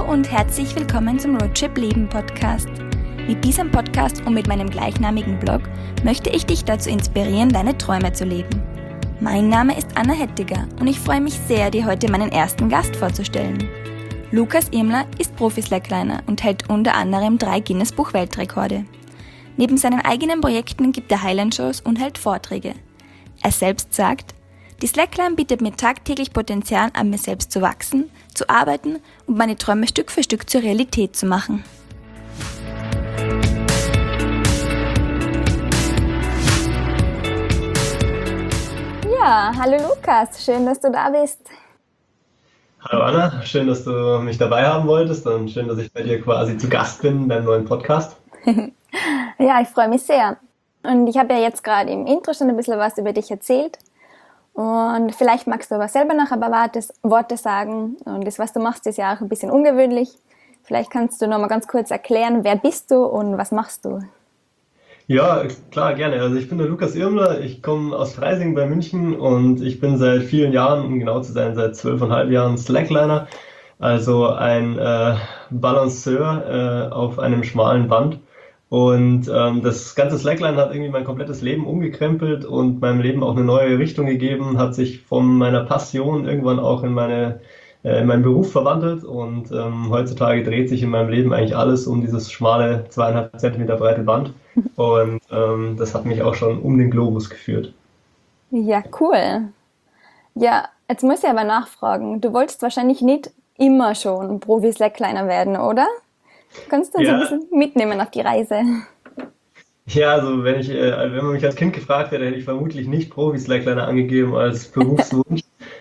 und herzlich willkommen zum Roadtrip Leben Podcast. Mit diesem Podcast und mit meinem gleichnamigen Blog möchte ich dich dazu inspirieren, deine Träume zu leben. Mein Name ist Anna Hettiger und ich freue mich sehr, dir heute meinen ersten Gast vorzustellen. Lukas Irmler ist Profi-Slackliner und hält unter anderem 3 Guinness-Buch-Weltrekorde. Neben seinen eigenen Projekten gibt er Highland-Shows und hält Vorträge. Er selbst sagt, die Slackline bietet mir tagtäglich Potenzial, an mir selbst zu wachsen, zu arbeiten und meine Träume Stück für Stück zur Realität zu machen. Ja, hallo Lukas, schön, dass du da bist. Hallo Anna, schön, dass du mich dabei haben wolltest und schön, dass ich bei dir quasi zu Gast bin in deinem neuen Podcast. Ja, ich freue mich sehr. Und ich habe ja jetzt gerade im Intro schon ein bisschen was über dich erzählt. Und vielleicht magst du aber selber noch ein paar Worte sagen. Und das, was du machst, ist ja auch ein bisschen ungewöhnlich. Vielleicht kannst du noch mal ganz kurz erklären, wer bist du und was machst du? Ja, klar, gerne. Also ich bin der Lukas Irmler, ich komme aus Freising bei München und ich bin seit vielen Jahren, um genau zu sein, seit 12,5 Jahren Slackliner. Also ein Balanceur auf einem schmalen Band. Und das ganze Slackline hat irgendwie mein komplettes Leben umgekrempelt und meinem Leben auch eine neue Richtung gegeben, hat sich von meiner Passion irgendwann auch in meinen Beruf verwandelt und heutzutage dreht sich in meinem Leben eigentlich alles um dieses schmale 2,5 Zentimeter breite Band und das hat mich auch schon um den Globus geführt. Ja, cool. Ja, jetzt muss ich aber nachfragen. Du wolltest wahrscheinlich nicht immer schon Profi-Slackliner werden, oder? Kannst du uns ein bisschen mitnehmen auf die Reise? Ja, also wenn man mich als Kind gefragt hätte, hätte ich vermutlich nicht Profi-Slackliner angegeben als Berufswunsch.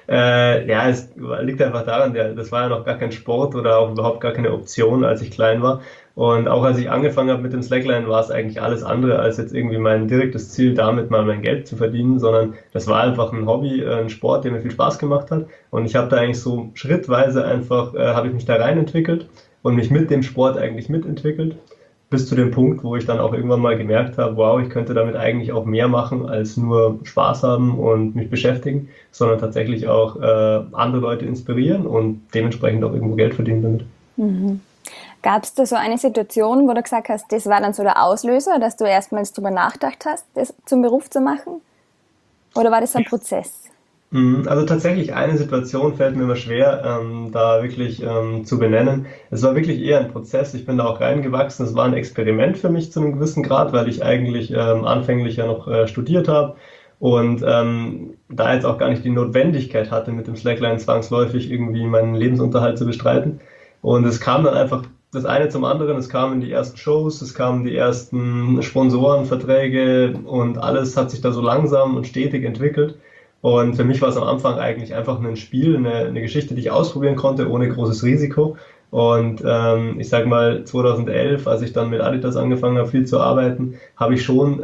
Ja, es liegt einfach daran, das war ja noch gar kein Sport oder auch überhaupt gar keine Option, als ich klein war. Und auch als ich angefangen habe mit dem Slackline, war es eigentlich alles andere als jetzt irgendwie mein direktes Ziel, damit mal mein Geld zu verdienen, sondern das war einfach ein Hobby, ein Sport, der mir viel Spaß gemacht hat. Und ich habe da eigentlich so schrittweise einfach, habe ich mich da rein entwickelt und mich mit dem Sport eigentlich mitentwickelt, bis zu dem Punkt, wo ich dann auch irgendwann mal gemerkt habe, wow, ich könnte damit eigentlich auch mehr machen, als nur Spaß haben und mich beschäftigen, sondern tatsächlich auch andere Leute inspirieren und dementsprechend auch irgendwo Geld verdienen damit. Mhm. Gab es da so eine Situation, wo du gesagt hast, das war dann so der Auslöser, dass du erstmals drüber nachgedacht hast, das zum Beruf zu machen? Oder war das ein Prozess? Also tatsächlich eine Situation fällt mir immer schwer, da wirklich zu benennen. Es war wirklich eher ein Prozess. Ich bin da auch reingewachsen. Es war ein Experiment für mich zu einem gewissen Grad, weil ich eigentlich anfänglich ja noch studiert habe und da jetzt auch gar nicht die Notwendigkeit hatte, mit dem Slackline zwangsläufig irgendwie meinen Lebensunterhalt zu bestreiten. Und es kam dann einfach das eine zum anderen. Es kamen die ersten Shows, es kamen die ersten Sponsorenverträge und alles hat sich da so langsam und stetig entwickelt. Und für mich war es am Anfang eigentlich einfach ein Spiel, eine Geschichte, die ich ausprobieren konnte, ohne großes Risiko. Und ich sage mal, 2011, als ich dann mit Adidas angefangen habe, viel zu arbeiten, habe ich schon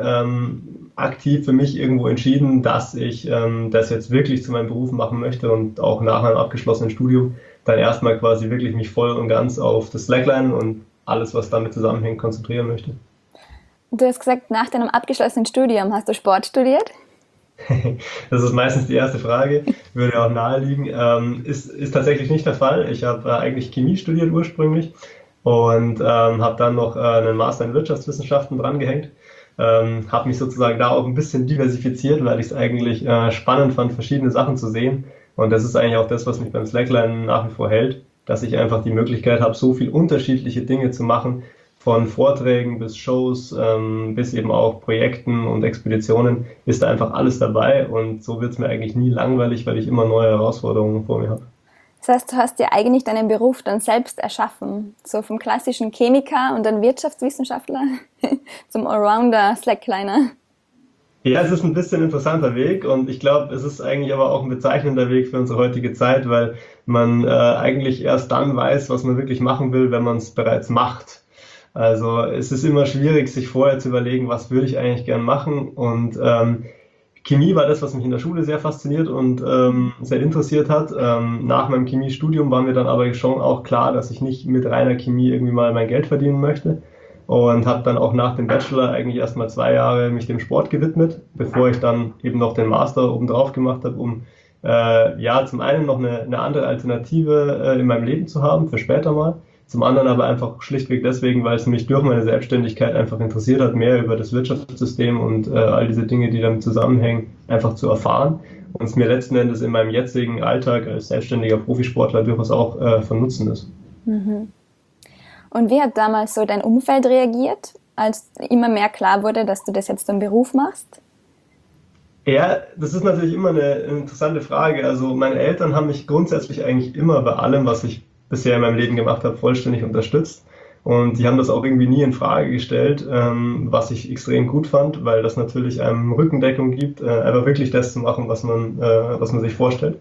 aktiv für mich irgendwo entschieden, dass ich das jetzt wirklich zu meinem Beruf machen möchte und auch nach meinem abgeschlossenen Studium dann erstmal quasi wirklich mich voll und ganz auf das Slackline und alles, was damit zusammenhängt, konzentrieren möchte. Du hast gesagt, nach deinem abgeschlossenen Studium hast du Sport studiert? Das ist meistens die erste Frage, würde auch naheliegen. Ist tatsächlich nicht der Fall. Ich habe eigentlich Chemie studiert ursprünglich und habe dann noch einen Master in Wirtschaftswissenschaften drangehängt. Habe mich sozusagen da auch ein bisschen diversifiziert, weil ich es eigentlich spannend fand, verschiedene Sachen zu sehen. Und das ist eigentlich auch das, was mich beim Slackline nach wie vor hält, dass ich einfach die Möglichkeit habe, so viel unterschiedliche Dinge zu machen, von Vorträgen bis Shows, bis eben auch Projekten und Expeditionen, ist da einfach alles dabei und so wird es mir eigentlich nie langweilig, weil ich immer neue Herausforderungen vor mir habe. Das heißt, du hast dir eigentlich deinen Beruf dann selbst erschaffen, so vom klassischen Chemiker und dann Wirtschaftswissenschaftler zum Allrounder Slackliner. Ja, es ist ein bisschen ein interessanter Weg und ich glaube, es ist eigentlich aber auch ein bezeichnender Weg für unsere heutige Zeit, weil man eigentlich erst dann weiß, was man wirklich machen will, wenn man es bereits macht. Also es ist immer schwierig, sich vorher zu überlegen, was würde ich eigentlich gern machen. Und Chemie war das, was mich in der Schule sehr fasziniert und sehr interessiert hat. Nach meinem Chemiestudium war mir dann aber schon auch klar, dass ich nicht mit reiner Chemie irgendwie mal mein Geld verdienen möchte. Und habe dann auch nach dem Bachelor eigentlich erst mal 2 Jahre mich dem Sport gewidmet, bevor ich dann eben noch den Master obendrauf gemacht habe, um ja zum einen noch eine andere Alternative in meinem Leben zu haben, für später mal. Zum anderen aber einfach schlichtweg deswegen, weil es mich durch meine Selbstständigkeit einfach interessiert hat, mehr über das Wirtschaftssystem und all diese Dinge, die damit zusammenhängen, einfach zu erfahren und es mir letzten Endes in meinem jetzigen Alltag als selbstständiger Profisportler durchaus auch von Nutzen ist. Mhm. Und wie hat damals so dein Umfeld reagiert, als immer mehr klar wurde, dass du das jetzt zum Beruf machst? Ja, das ist natürlich immer eine interessante Frage. Also meine Eltern haben mich grundsätzlich eigentlich immer bei allem, was ich bisher in meinem Leben gemacht habe, vollständig unterstützt. Und die haben das auch irgendwie nie in Frage gestellt, was ich extrem gut fand, weil das natürlich einem Rückendeckung gibt, einfach wirklich das zu machen, was man sich vorstellt.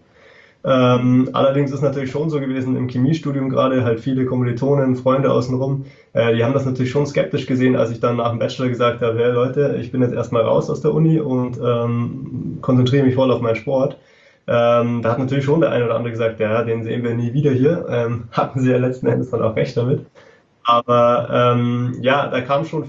Allerdings ist natürlich schon so gewesen, im Chemiestudium gerade halt viele Kommilitonen, Freunde außenrum, die haben das natürlich schon skeptisch gesehen, als ich dann nach dem Bachelor gesagt habe, hey Leute, ich bin jetzt erstmal raus aus der Uni und konzentriere mich voll auf meinen Sport. Da hat natürlich schon der eine oder andere gesagt, ja, den sehen wir nie wieder hier. Hatten sie ja letzten Endes dann auch recht damit. Aber ja, da kam schon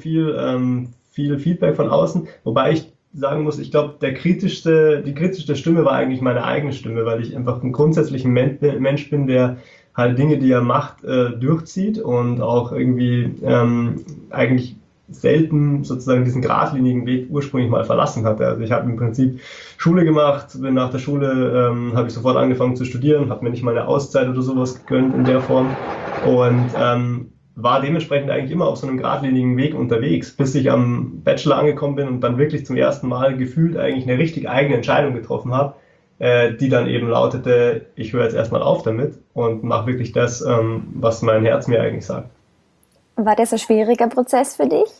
viel Feedback von außen, wobei ich sagen muss, ich glaube, die kritischste Stimme war eigentlich meine eigene Stimme, weil ich einfach ein grundsätzlicher Mensch bin, der halt Dinge, die er macht, durchzieht und auch irgendwie eigentlich selten sozusagen diesen geradlinigen Weg ursprünglich mal verlassen hatte. Also ich habe im Prinzip Schule gemacht, bin nach der Schule, habe ich sofort angefangen zu studieren, habe mir nicht mal eine Auszeit oder sowas gegönnt in der Form und war dementsprechend eigentlich immer auf so einem geradlinigen Weg unterwegs, bis ich am Bachelor angekommen bin und dann wirklich zum ersten Mal gefühlt eigentlich eine richtig eigene Entscheidung getroffen habe, die dann eben lautete, ich höre jetzt erstmal auf damit und mache wirklich das, was mein Herz mir eigentlich sagt. War das ein schwieriger Prozess für dich?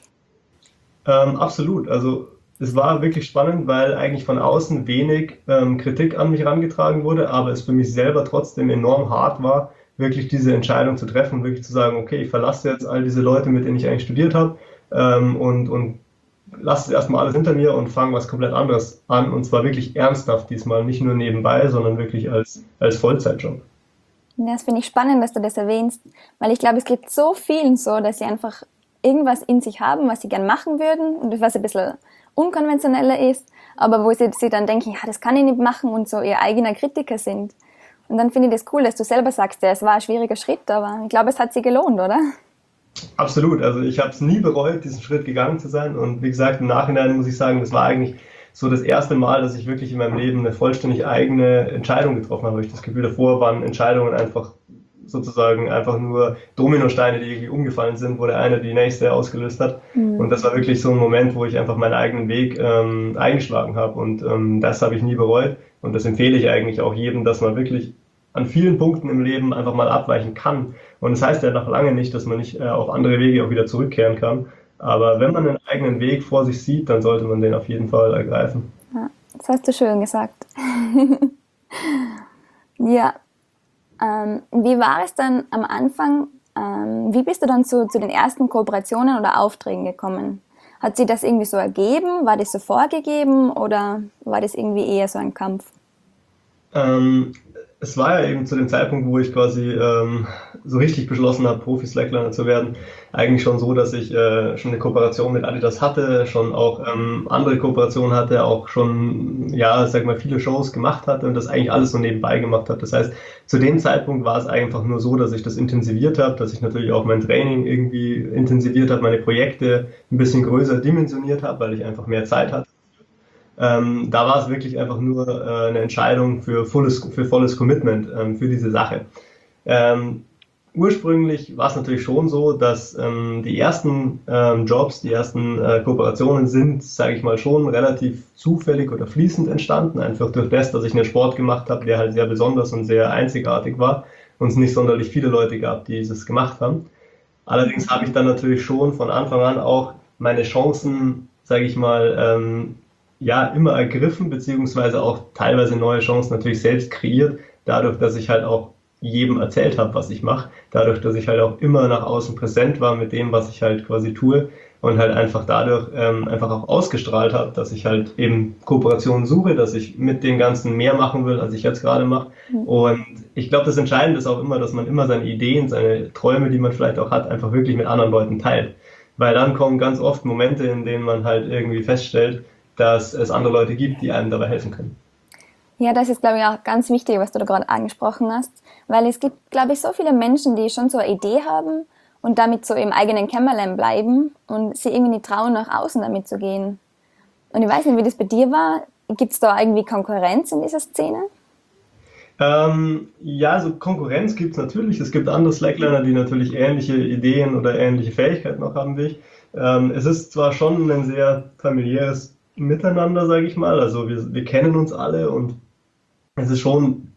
Absolut, also es war wirklich spannend, weil eigentlich von außen wenig Kritik an mich herangetragen wurde, aber es für mich selber trotzdem enorm hart war, wirklich diese Entscheidung zu treffen und wirklich zu sagen, okay, ich verlasse jetzt all diese Leute, mit denen ich eigentlich studiert habe und lasse es erstmal alles hinter mir und fange was komplett anderes an und zwar wirklich ernsthaft diesmal, nicht nur nebenbei, sondern wirklich als Vollzeitjob. Ja, das finde ich spannend, dass du das erwähnst, weil ich glaube, es geht so vielen so, dass sie einfach irgendwas in sich haben, was sie gern machen würden und was ein bisschen unkonventioneller ist, aber wo sie dann denken, ja, das kann ich nicht machen und so ihr eigener Kritiker sind. Und dann finde ich das cool, dass du selber sagst, ja, es war ein schwieriger Schritt, aber ich glaube, es hat sich gelohnt, oder? Absolut, also ich habe es nie bereut, diesen Schritt gegangen zu sein und wie gesagt, im Nachhinein muss ich sagen, das war eigentlich so das erste Mal, dass ich wirklich in meinem Leben eine vollständig eigene Entscheidung getroffen habe. Ich das Gefühl, davor waren Entscheidungen einfach sozusagen einfach nur Dominosteine, die irgendwie umgefallen sind, wo der eine die nächste ausgelöst hat. Und das war wirklich so ein Moment, wo ich einfach meinen eigenen Weg eingeschlagen habe und das habe ich nie bereut und das empfehle ich eigentlich auch jedem, dass man wirklich an vielen Punkten im Leben einfach mal abweichen kann. Und das heißt ja noch lange nicht, dass man nicht auf andere Wege auch wieder zurückkehren kann. Aber wenn man einen eigenen Weg vor sich sieht, dann sollte man den auf jeden Fall ergreifen. Ja, das hast du schön gesagt. Ja. Wie war es dann am Anfang? Wie bist du dann zu den ersten Kooperationen oder Aufträgen gekommen? Hat sich das irgendwie so ergeben? War das so vorgegeben oder war das irgendwie eher so ein Kampf? Es war ja eben zu dem Zeitpunkt, wo ich quasi so richtig beschlossen habe, Profi-Slackliner zu werden, eigentlich schon so, dass ich schon eine Kooperation mit Adidas hatte, schon auch andere Kooperationen hatte, auch schon, ja, sag mal, viele Shows gemacht hatte und das eigentlich alles so nebenbei gemacht habe. Das heißt, zu dem Zeitpunkt war es einfach nur so, dass ich das intensiviert habe, dass ich natürlich auch mein Training irgendwie intensiviert habe, meine Projekte ein bisschen größer dimensioniert habe, weil ich einfach mehr Zeit hatte. Da war es wirklich einfach nur eine Entscheidung für volles Commitment für diese Sache. Ursprünglich war es natürlich schon so, dass die ersten Jobs, die ersten Kooperationen sind, sage ich mal, schon relativ zufällig oder fließend entstanden, einfach durch das, dass ich einen Sport gemacht habe, der halt sehr besonders und sehr einzigartig war und es nicht sonderlich viele Leute gab, die es gemacht haben. Allerdings habe ich dann natürlich schon von Anfang an auch meine Chancen, sage ich mal, ja, immer ergriffen, beziehungsweise auch teilweise neue Chancen natürlich selbst kreiert, dadurch, dass ich halt auch jedem erzählt habe, was ich mache, dadurch, dass ich halt auch immer nach außen präsent war mit dem, was ich halt quasi tue und halt einfach dadurch einfach auch ausgestrahlt habe, dass ich halt eben Kooperationen suche, dass ich mit den Ganzen mehr machen will, als ich jetzt gerade mache. Und ich glaube, das Entscheidende ist auch immer, dass man immer seine Ideen, seine Träume, die man vielleicht auch hat, einfach wirklich mit anderen Leuten teilt. Weil dann kommen ganz oft Momente, in denen man halt irgendwie feststellt, dass es andere Leute gibt, die einem dabei helfen können. Ja, das ist, glaube ich, auch ganz wichtig, was du da gerade angesprochen hast, weil es gibt, glaube ich, so viele Menschen, die schon so eine Idee haben und damit so im eigenen Kämmerlein bleiben und sie irgendwie nicht trauen, nach außen damit zu gehen. Und ich weiß nicht, wie das bei dir war. Gibt es da irgendwie Konkurrenz in dieser Szene? Ja, also Konkurrenz gibt es natürlich. Es gibt andere Slackliner, die natürlich ähnliche Ideen oder ähnliche Fähigkeiten auch haben wie ich. Es ist zwar schon ein sehr familiäres Miteinander, sage ich mal. Also wir kennen uns alle und es ist schon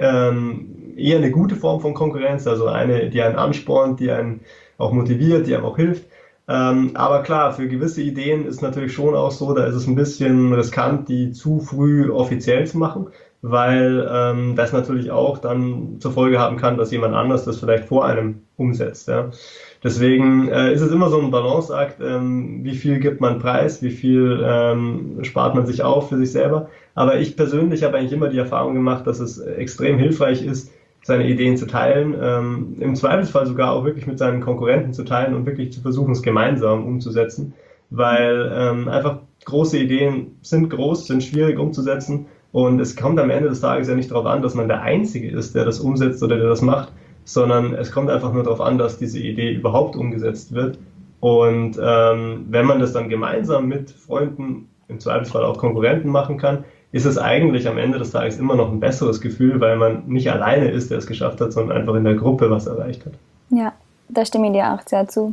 eher eine gute Form von Konkurrenz, also eine, die einen anspornt, die einen auch motiviert, die einem auch hilft. Aber klar, für gewisse Ideen ist natürlich schon auch so, da ist es ein bisschen riskant, die zu früh offiziell zu machen, weil das natürlich auch dann zur Folge haben kann, dass jemand anders das vielleicht vor einem umsetzt. Ja. Deswegen ist es immer so ein Balanceakt, wie viel gibt man preis, wie viel spart man sich auf für sich selber. Aber ich persönlich habe eigentlich immer die Erfahrung gemacht, dass es extrem hilfreich ist, seine Ideen zu teilen, im Zweifelsfall sogar auch wirklich mit seinen Konkurrenten zu teilen und wirklich zu versuchen, es gemeinsam umzusetzen, weil einfach große Ideen sind groß, sind schwierig umzusetzen und es kommt am Ende des Tages ja nicht darauf an, dass man der Einzige ist, der das umsetzt oder der das macht, sondern es kommt einfach nur darauf an, dass diese Idee überhaupt umgesetzt wird und wenn man das dann gemeinsam mit Freunden, im Zweifelsfall auch Konkurrenten machen kann, ist es eigentlich am Ende des Tages immer noch ein besseres Gefühl, weil man nicht alleine ist, der es geschafft hat, sondern einfach in der Gruppe was erreicht hat. Ja, da stimme ich dir auch sehr zu.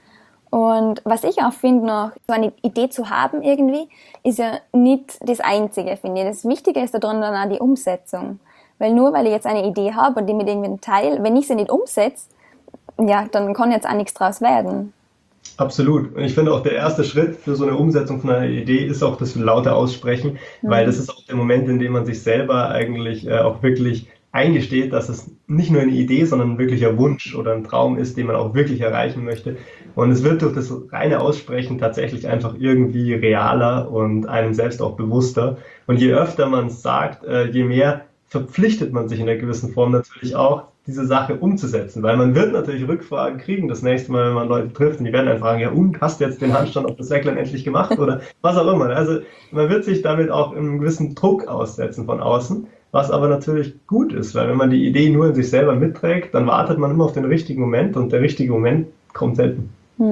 Und was ich auch finde noch, so eine Idee zu haben irgendwie, ist ja nicht das Einzige, finde ich. Das Wichtige ist daran dann auch die Umsetzung. Weil nur weil ich jetzt eine Idee habe und die mit irgendjemandem teile, wenn ich sie nicht umsetze, ja, dann kann jetzt auch nichts draus werden. Absolut. Und ich finde auch der erste Schritt für so eine Umsetzung von einer Idee ist auch das laute Aussprechen, weil das ist auch der Moment, in dem man sich selber eigentlich auch wirklich eingesteht, dass es nicht nur eine Idee, sondern ein wirklicher Wunsch oder ein Traum ist, den man auch wirklich erreichen möchte. Und es wird durch das reine Aussprechen tatsächlich einfach irgendwie realer und einem selbst auch bewusster. Und je öfter man es sagt, je mehr verpflichtet man sich in einer gewissen Form natürlich auch, diese Sache umzusetzen, weil man wird natürlich Rückfragen kriegen das nächste Mal, wenn man Leute trifft und die werden dann fragen, ja und, hast du jetzt den Handstand auf das Slackline endlich gemacht oder was auch immer. Also man wird sich damit auch einen gewissen Druck aussetzen von außen, was aber natürlich gut ist, weil wenn man die Idee nur in sich selber mitträgt, dann wartet man immer auf den richtigen Moment und der richtige Moment kommt selten.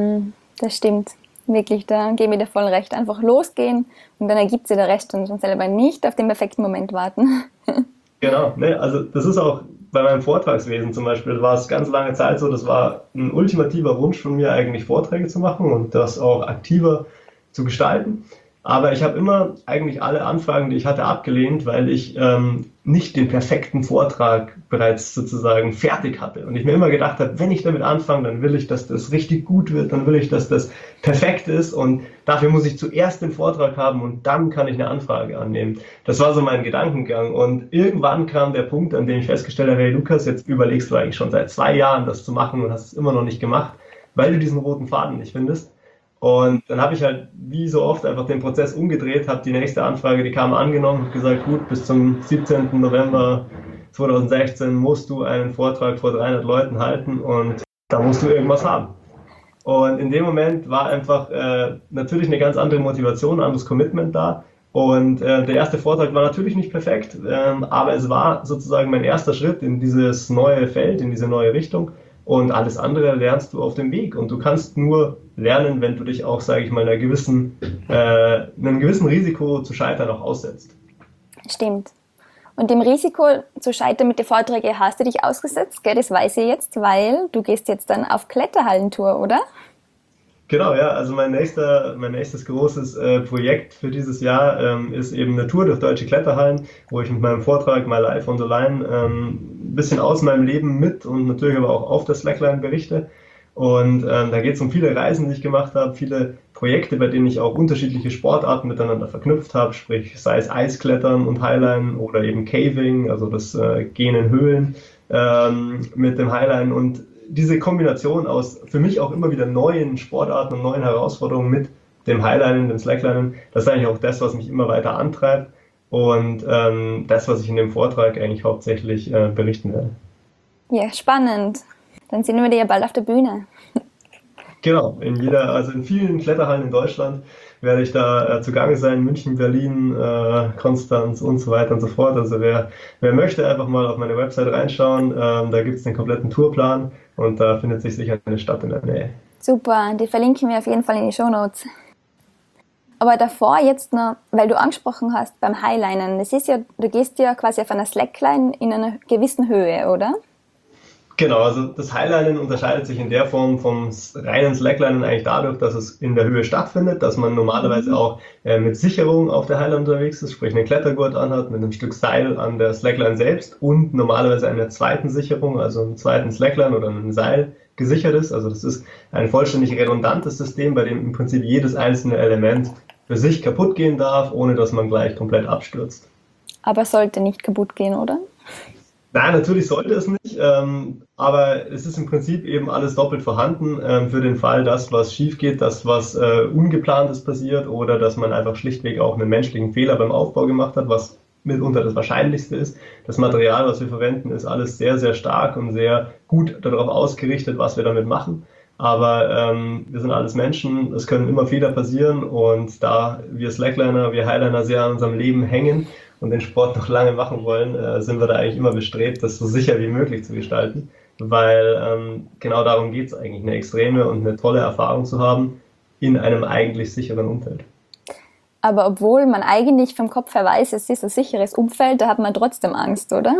Das stimmt. Wirklich, da gebe ich dir voll recht. Einfach losgehen und dann ergibt sich der Rest und schon selber nicht auf den perfekten Moment warten. Genau, ne, also das ist auch bei meinem Vortragswesen zum Beispiel, war es ganz lange Zeit so, das war ein ultimativer Wunsch von mir eigentlich Vorträge zu machen und das auch aktiver zu gestalten. Aber ich habe immer eigentlich alle Anfragen, die ich hatte, abgelehnt, weil ich nicht den perfekten Vortrag bereits sozusagen fertig hatte. Und ich mir immer gedacht habe, wenn ich damit anfange, dann will ich, dass das richtig gut wird, dann will ich, dass das perfekt ist und dafür muss ich zuerst den Vortrag haben und dann kann ich eine Anfrage annehmen. Das war so mein Gedankengang. Und irgendwann kam der Punkt, an dem ich festgestellt habe, hey Lukas, jetzt überlegst du eigentlich schon seit 2 Jahren, das zu machen und hast es immer noch nicht gemacht, weil du diesen roten Faden nicht findest. Und dann habe ich halt wie so oft einfach den Prozess umgedreht, habe die nächste Anfrage, die kam, angenommen und gesagt, gut, bis zum 17. November 2016 musst du einen Vortrag vor 300 Leuten halten und da musst du irgendwas haben. Und in dem Moment war einfach natürlich eine ganz andere Motivation, ein anderes Commitment da. Und der erste Vortrag war natürlich nicht perfekt, aber es war sozusagen mein erster Schritt in dieses neue Feld, in diese neue Richtung. Und alles andere lernst du auf dem Weg. Und du kannst nur lernen, wenn du dich auch, sage ich mal, einem gewissen Risiko zu scheitern auch aussetzt. Stimmt. Und dem Risiko zu scheitern mit den Vorträgen hast du dich ausgesetzt, gell? Das weiß ich jetzt, weil du gehst jetzt dann auf Kletterhallentour, oder? Genau, ja. Also mein nächstes großes Projekt für dieses Jahr ist eben eine Tour durch deutsche Kletterhallen, wo ich mit meinem Vortrag My Life on the Line ein bisschen aus meinem Leben mit und natürlich aber auch auf der Slackline berichte. Und da geht es um viele Reisen, die ich gemacht habe, viele Projekte, bei denen ich auch unterschiedliche Sportarten miteinander verknüpft habe, sprich sei es Eisklettern und Highline oder eben Caving, also das Gehen in Höhlen mit dem Highline und diese Kombination aus für mich auch immer wieder neuen Sportarten und neuen Herausforderungen mit dem Highlinen, dem Slacklinen, das ist eigentlich auch das, was mich immer weiter antreibt und das, was ich in dem Vortrag eigentlich hauptsächlich berichten werde. Ja, spannend. Dann sehen wir dich ja bald auf der Bühne. Genau, also in vielen Kletterhallen in Deutschland werde ich da zugange sein, München, Berlin, Konstanz und so weiter und so fort. Also wer möchte, einfach mal auf meine Website reinschauen. Da gibt es den kompletten Tourplan und da findet sich sicher eine Stadt in der Nähe. Super, die verlinken wir auf jeden Fall in die Shownotes. Aber davor jetzt noch, weil du angesprochen hast beim Highlinen, das ist ja, du gehst ja quasi auf einer Slackline in einer gewissen Höhe, oder? Genau, also das Highlinen unterscheidet sich in der Form vom reinen Slacklinen eigentlich dadurch, dass es in der Höhe stattfindet, dass man normalerweise auch mit Sicherung auf der Highline unterwegs ist, sprich einen Klettergurt anhat, mit einem Stück Seil an der Slackline selbst und normalerweise einer zweiten Sicherung, also einem zweiten Slackline oder einem Seil gesichert ist. Also das ist ein vollständig redundantes System, bei dem im Prinzip jedes einzelne Element für sich kaputt gehen darf, ohne dass man gleich komplett abstürzt. Aber sollte nicht kaputt gehen, oder? Nein, natürlich sollte es nicht, aber es ist im Prinzip eben alles doppelt vorhanden für den Fall, dass was schief geht, dass was Ungeplantes passiert oder dass man einfach schlichtweg auch einen menschlichen Fehler beim Aufbau gemacht hat, was mitunter das Wahrscheinlichste ist. Das Material, was wir verwenden, ist alles sehr, sehr stark und sehr gut darauf ausgerichtet, was wir damit machen. Aber wir sind alles Menschen, es können immer Fehler passieren und da wir Slackliner, wir Highliner sehr an unserem Leben hängen und den Sport noch lange machen wollen, sind wir da eigentlich immer bestrebt, das so sicher wie möglich zu gestalten, weil genau darum geht es eigentlich, eine extreme und eine tolle Erfahrung zu haben in einem eigentlich sicheren Umfeld. Aber obwohl man eigentlich vom Kopf her weiß, es ist ein sicheres Umfeld, da hat man trotzdem Angst, oder?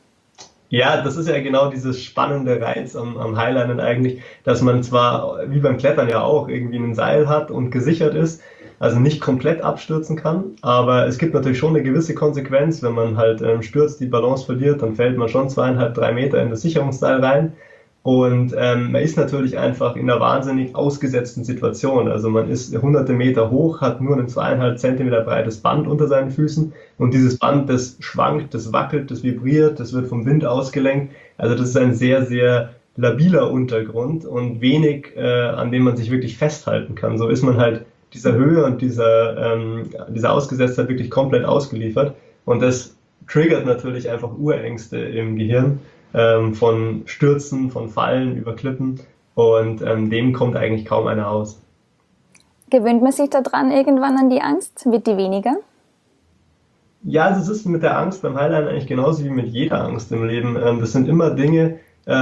Ja, das ist ja genau dieses spannende Reiz am Highlinen eigentlich, dass man zwar, wie beim Klettern ja auch, irgendwie ein Seil hat und gesichert ist, also nicht komplett abstürzen kann, aber es gibt natürlich schon eine gewisse Konsequenz, wenn man halt stürzt, die Balance verliert, dann fällt man schon 2,5, 3 Meter in das Sicherungsseil rein und man ist natürlich einfach in einer wahnsinnig ausgesetzten Situation, also man ist hunderte Meter hoch, hat nur ein 2,5 Zentimeter breites Band unter seinen Füßen und dieses Band, das schwankt, das wackelt, das vibriert, das wird vom Wind ausgelenkt, also das ist ein sehr, sehr labiler Untergrund und wenig, an dem man sich wirklich festhalten kann, so ist man halt dieser Höhe und dieser Ausgesetztheit wirklich komplett ausgeliefert. Und das triggert natürlich einfach Urängste im Gehirn von Stürzen, von Fallen über Klippen. Und dem kommt eigentlich kaum einer aus. Gewöhnt man sich daran irgendwann an die Angst? Wird die weniger? Ja, also es ist mit der Angst beim Highlinen eigentlich genauso wie mit jeder Angst im Leben. Das sind immer Dinge,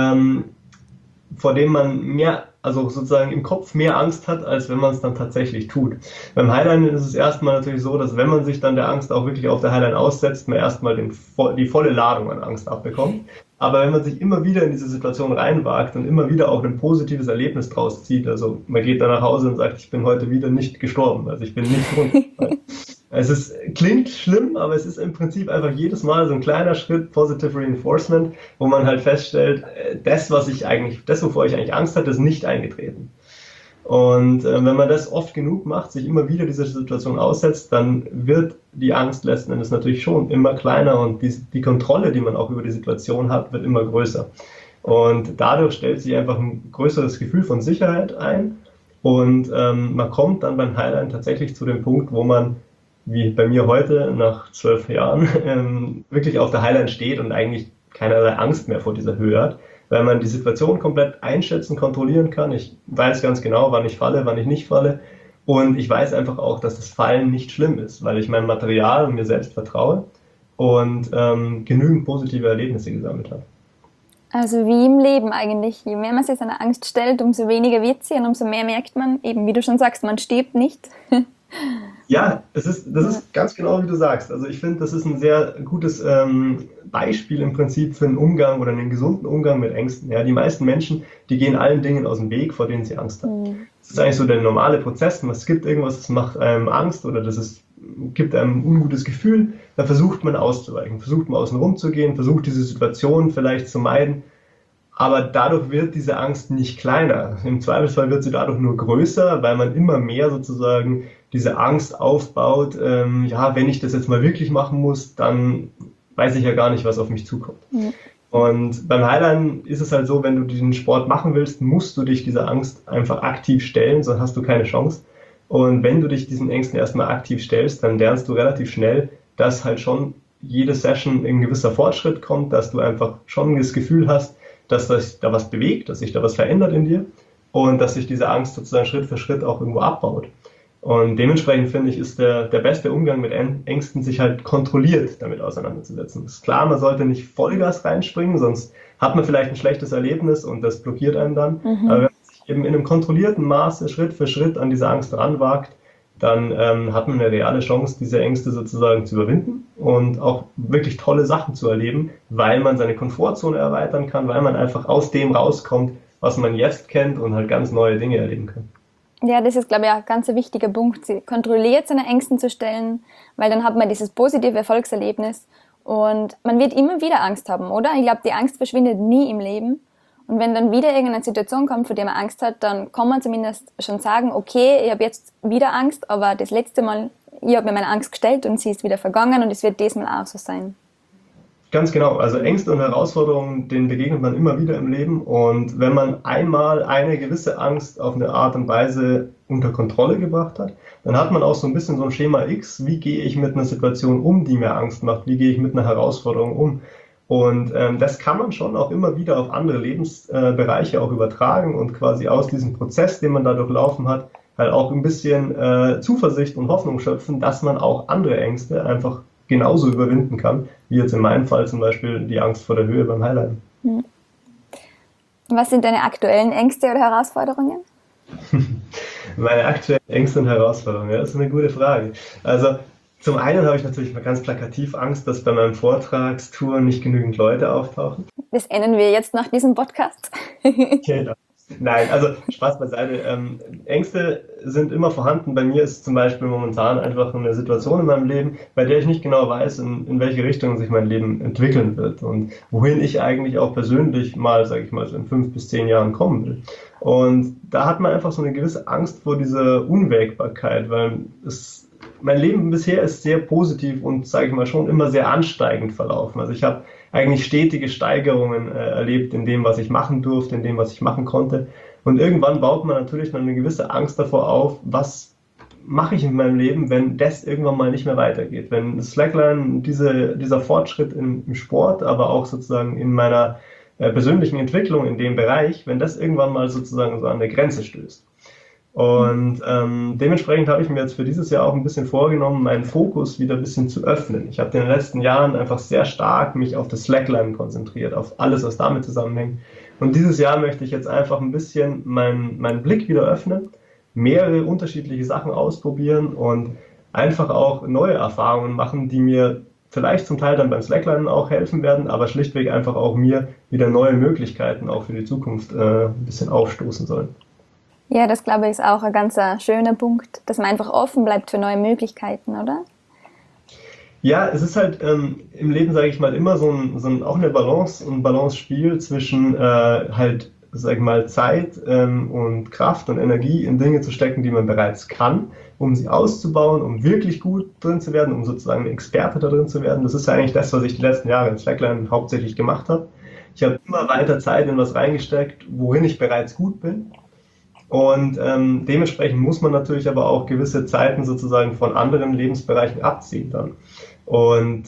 vor denen man also sozusagen im Kopf mehr Angst hat, als wenn man es dann tatsächlich tut. Beim Highlinen ist es erstmal natürlich so, dass wenn man sich dann der Angst auch wirklich auf der Highline aussetzt, man erstmal die volle Ladung an Angst abbekommt. Aber wenn man sich immer wieder in diese Situation reinwagt und immer wieder auch ein positives Erlebnis draus zieht, also man geht dann nach Hause und sagt, ich bin heute wieder nicht gestorben, also ich bin nicht runtergefallen. Klingt schlimm, aber es ist im Prinzip einfach jedes Mal so ein kleiner Schritt Positive Reinforcement, wo man halt feststellt, das, wovor ich eigentlich Angst hatte, ist nicht eingetreten. Und wenn man das oft genug macht, sich immer wieder dieser Situation aussetzt, dann wird die Angst letzten Endes natürlich schon immer kleiner und die Kontrolle, die man auch über die Situation hat, wird immer größer. Und dadurch stellt sich einfach ein größeres Gefühl von Sicherheit ein und man kommt dann beim Highline tatsächlich zu dem Punkt, wo man wie bei mir heute nach 12 Jahren wirklich auf der Highline steht und eigentlich keinerlei Angst mehr vor dieser Höhe hat, weil man die Situation komplett einschätzen, kontrollieren kann. Ich weiß ganz genau, wann ich falle, wann ich nicht falle und ich weiß einfach auch, dass das Fallen nicht schlimm ist, weil ich meinem Material und mir selbst vertraue und genügend positive Erlebnisse gesammelt habe. Also wie im Leben eigentlich. Je mehr man sich seiner Angst stellt, umso weniger wird sie und umso mehr merkt man, eben wie du schon sagst, man stirbt nicht. Ja, das ist ganz genau, wie du sagst. Also ich finde, das ist ein sehr gutes Beispiel im Prinzip für einen Umgang oder einen gesunden Umgang mit Ängsten. Ja, die meisten Menschen, die gehen allen Dingen aus dem Weg, vor denen sie Angst haben. Das ist eigentlich so der normale Prozess. Es gibt irgendwas, das macht einem Angst oder gibt einem ein ungutes Gefühl. Da versucht man auszuweichen, versucht man außen rum zu gehen, versucht diese Situation vielleicht zu meiden. Aber dadurch wird diese Angst nicht kleiner. Im Zweifelsfall wird sie dadurch nur größer, weil man immer mehr sozusagen diese Angst aufbaut. Wenn ich das jetzt mal wirklich machen muss, dann weiß ich ja gar nicht, was auf mich zukommt. Ja. Und beim Highlinen ist es halt so, wenn du diesen Sport machen willst, musst du dich dieser Angst einfach aktiv stellen, sonst hast du keine Chance. Und wenn du dich diesen Ängsten erstmal aktiv stellst, dann lernst du relativ schnell, dass halt schon jede Session ein gewisser Fortschritt kommt, dass du einfach schon das Gefühl hast, dass sich da was bewegt, dass sich da was verändert in dir. und dass sich diese Angst sozusagen Schritt für Schritt auch irgendwo abbaut. Und dementsprechend finde ich, ist der beste Umgang mit Ängsten, sich halt kontrolliert damit auseinanderzusetzen. Ist klar, man sollte nicht Vollgas reinspringen, sonst hat man vielleicht ein schlechtes Erlebnis und das blockiert einen dann. Aber wenn man sich eben in einem kontrollierten Maße Schritt für Schritt an diese Angst ranwagt, dann hat man eine reale Chance, diese Ängste sozusagen zu überwinden und auch wirklich tolle Sachen zu erleben, weil man seine Komfortzone erweitern kann, weil man einfach aus dem rauskommt, was man jetzt kennt und halt ganz neue Dinge erleben kann. Ja, das ist, glaube ich, ein ganz wichtiger Punkt, sie kontrolliert seine Ängsten zu stellen, weil dann hat man dieses positive Erfolgserlebnis und man wird immer wieder Angst haben, oder? Ich glaube, die Angst verschwindet nie im Leben. Und wenn dann wieder irgendeine Situation kommt, vor der man Angst hat, dann kann man zumindest schon sagen, okay, ich habe jetzt wieder Angst, aber das letzte Mal, ich habe mir meine Angst gestellt und sie ist wieder vergangen und es wird diesmal auch so sein. Ganz genau, also Ängste und Herausforderungen, denen begegnet man immer wieder im Leben und wenn man einmal eine gewisse Angst auf eine Art und Weise unter Kontrolle gebracht hat, dann hat man auch so ein bisschen so ein Schema X, wie gehe ich mit einer Situation um, die mir Angst macht, wie gehe ich mit einer Herausforderung um. Und das kann man schon auch immer wieder auf andere Lebensbereiche auch übertragen und quasi aus diesem Prozess, den man da durchlaufen hat, halt auch ein bisschen Zuversicht und Hoffnung schöpfen, dass man auch andere Ängste einfach genauso überwinden kann, wie jetzt in meinem Fall zum Beispiel die Angst vor der Höhe beim Highlighten. Was sind deine aktuellen Ängste oder Herausforderungen? Meine aktuellen Ängste und Herausforderungen, ja, das ist eine gute Frage. Also zum einen habe ich natürlich mal ganz plakativ Angst, dass bei meinem Vortragstour nicht genügend Leute auftauchen. Das ändern wir jetzt nach diesem Podcast. Genau. Nein, also Spaß beiseite. Ängste sind immer vorhanden. Bei mir ist zum Beispiel momentan einfach eine Situation in meinem Leben, bei der ich nicht genau weiß, in welche Richtung sich mein Leben entwickeln wird und wohin ich eigentlich auch persönlich mal, sage ich mal, so in 5 bis 10 Jahren kommen will. Und da hat man einfach so eine gewisse Angst vor dieser Unwägbarkeit, weil mein Leben bisher ist sehr positiv und, sage ich mal, schon immer sehr ansteigend verlaufen. Also ich habe eigentlich stetige Steigerungen erlebt in dem, was ich machen durfte, in dem, was ich machen konnte. Und irgendwann baut man natürlich dann eine gewisse Angst davor auf, was mache ich in meinem Leben, wenn das irgendwann mal nicht mehr weitergeht. Wenn Slackline, dieser Fortschritt im Sport, aber auch sozusagen in meiner persönlichen Entwicklung in dem Bereich, wenn das irgendwann mal sozusagen so an der Grenze stößt. Und dementsprechend habe ich mir jetzt für dieses Jahr auch ein bisschen vorgenommen, meinen Fokus wieder ein bisschen zu öffnen. Ich habe in den letzten Jahren einfach sehr stark mich auf das Slackline konzentriert, auf alles, was damit zusammenhängt. Und dieses Jahr möchte ich jetzt einfach ein bisschen meinen Blick wieder öffnen, mehrere unterschiedliche Sachen ausprobieren und einfach auch neue Erfahrungen machen, die mir vielleicht zum Teil dann beim Slackline auch helfen werden, aber schlichtweg einfach auch mir wieder neue Möglichkeiten auch für die Zukunft ein bisschen aufstoßen sollen. Ja, das glaube ich ist auch ein ganz schöner Punkt, dass man einfach offen bleibt für neue Möglichkeiten, oder? Ja, es ist halt im Leben, sage ich mal, immer so auch eine Balance, ein Balance-Spiel zwischen halt, sag ich mal, Zeit und Kraft und Energie in Dinge zu stecken, die man bereits kann, um sie auszubauen, um wirklich gut drin zu werden, um sozusagen ein Experte da drin zu werden. Das ist ja eigentlich das, was ich die letzten Jahre in Slackline hauptsächlich gemacht habe. Ich habe immer weiter Zeit in was reingesteckt, worin ich bereits gut bin. Und dementsprechend muss man natürlich aber auch gewisse Zeiten sozusagen von anderen Lebensbereichen abziehen dann. Und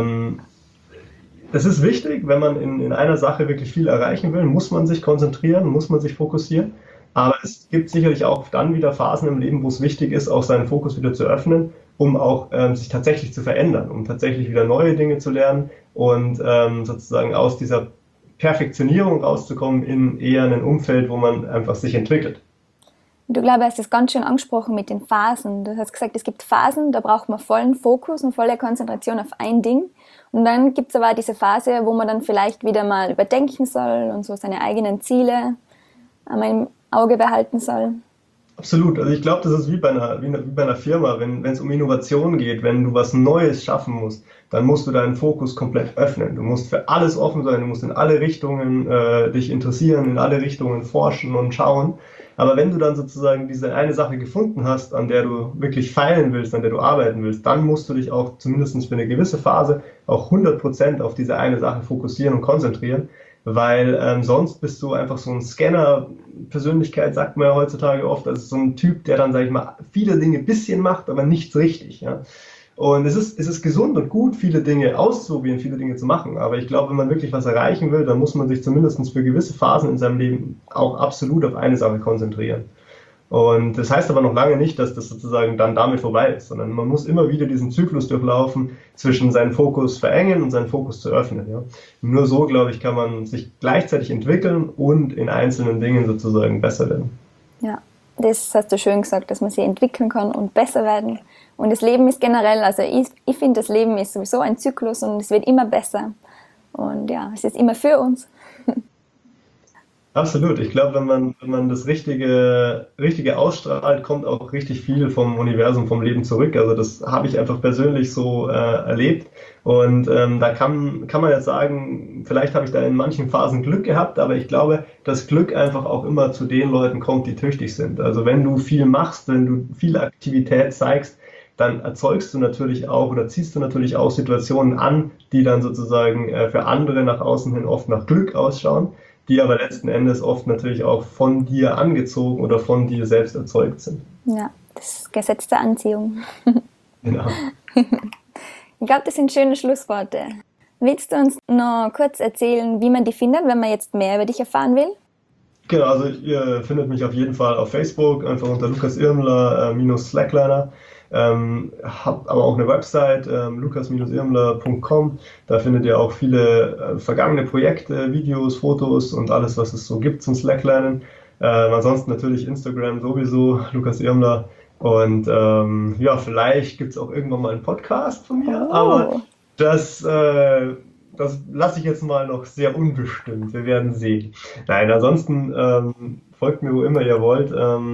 es ist wichtig, wenn man in einer Sache wirklich viel erreichen will, muss man sich konzentrieren, muss man sich fokussieren. Aber es gibt sicherlich auch dann wieder Phasen im Leben, wo es wichtig ist, auch seinen Fokus wieder zu öffnen, um auch sich tatsächlich zu verändern, um tatsächlich wieder neue Dinge zu lernen und sozusagen aus dieser Perfektionierung rauszukommen in eher ein Umfeld, wo man einfach sich entwickelt. Du glaube, hast das ganz schön angesprochen mit den Phasen. Du hast gesagt, es gibt Phasen, da braucht man vollen Fokus und volle Konzentration auf ein Ding. Und dann gibt es aber diese Phase, wo man dann vielleicht wieder mal überdenken soll und so seine eigenen Ziele einmal im Auge behalten soll. Absolut. Also ich glaube, das ist wie bei einer Firma, wenn es um Innovation geht, wenn du was Neues schaffen musst, dann musst du deinen Fokus komplett öffnen. Du musst für alles offen sein, du musst in alle Richtungen dich interessieren, in alle Richtungen forschen und schauen. Aber wenn du dann sozusagen diese eine Sache gefunden hast, an der du wirklich feilen willst, an der du arbeiten willst, dann musst du dich auch zumindest für eine gewisse Phase auch 100% auf diese eine Sache fokussieren und konzentrieren, weil sonst bist du einfach so ein Scanner-Persönlichkeit, sagt man ja heutzutage oft, das ist so ein Typ, der dann, sag ich mal, viele Dinge ein bisschen macht, aber nichts richtig. Ja? Und es ist gesund und gut, viele Dinge auszuprobieren, viele Dinge zu machen. Aber ich glaube, wenn man wirklich was erreichen will, dann muss man sich zumindest für gewisse Phasen in seinem Leben auch absolut auf eine Sache konzentrieren. Und das heißt aber noch lange nicht, dass das sozusagen dann damit vorbei ist, sondern man muss immer wieder diesen Zyklus durchlaufen, zwischen seinen Fokus verengen und seinen Fokus zu öffnen. Ja. Nur so, glaube ich, kann man sich gleichzeitig entwickeln und in einzelnen Dingen sozusagen besser werden. Ja, das hast du schön gesagt, dass man sich entwickeln kann und besser werden. Und das Leben ist generell, also ich finde, das Leben ist sowieso ein Zyklus und es wird immer besser. Und ja, es ist immer für uns. Absolut. Ich glaube, wenn man das Richtige ausstrahlt, kommt auch richtig viel vom Universum, vom Leben zurück. Also das habe ich einfach persönlich so erlebt. Und da kann man jetzt sagen, vielleicht habe ich da in manchen Phasen Glück gehabt, aber ich glaube, dass Glück einfach auch immer zu den Leuten kommt, die tüchtig sind. Also wenn du viel machst, wenn du viel Aktivität zeigst, dann erzeugst du natürlich auch oder ziehst du natürlich auch Situationen an, die dann sozusagen für andere nach außen hin oft nach Glück ausschauen, die aber letzten Endes oft natürlich auch von dir angezogen oder von dir selbst erzeugt sind. Ja, das Gesetz der Anziehung. Genau. Ich glaube, das sind schöne Schlussworte. Willst du uns noch kurz erzählen, wie man dich findet, wenn man jetzt mehr über dich erfahren will? Genau, also ihr findet mich auf jeden Fall auf Facebook, einfach unter Lukas Irmler -Slackliner. Habe aber auch eine Website, lukas-irmler.com. Da findet ihr auch viele vergangene Projekte, Videos, Fotos und alles, was es so gibt zum Slacklernen. Ansonsten natürlich Instagram sowieso, Lukas Irmler. Und ja, vielleicht gibt es auch irgendwann mal einen Podcast von mir, aber das lasse ich jetzt mal noch sehr unbestimmt. Wir werden sehen. Nein, ansonsten folgt mir, wo immer ihr wollt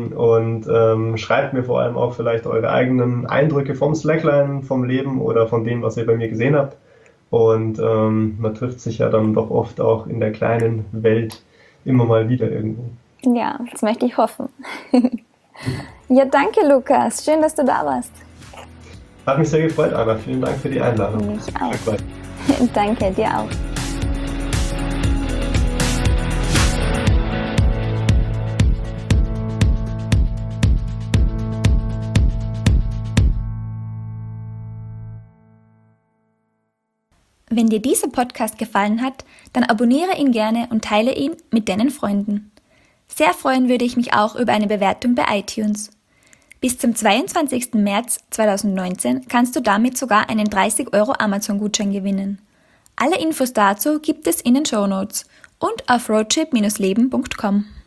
und schreibt mir vor allem auch vielleicht eure eigenen Eindrücke vom Slackline, vom Leben oder von dem, was ihr bei mir gesehen habt. Und man trifft sich ja dann doch oft auch in der kleinen Welt immer mal wieder irgendwo. Ja, das möchte ich hoffen. Ja, danke Lukas. Schön, dass du da warst. Hat mich sehr gefreut, Anna. Vielen Dank für die Einladung. Mich auch. Danke, dir auch. Wenn dir dieser Podcast gefallen hat, dann abonniere ihn gerne und teile ihn mit deinen Freunden. Sehr freuen würde ich mich auch über eine Bewertung bei iTunes. Bis zum 22. März 2019 kannst du damit sogar einen 30 € Amazon-Gutschein gewinnen. Alle Infos dazu gibt es in den Shownotes und auf roadtrip-leben.com.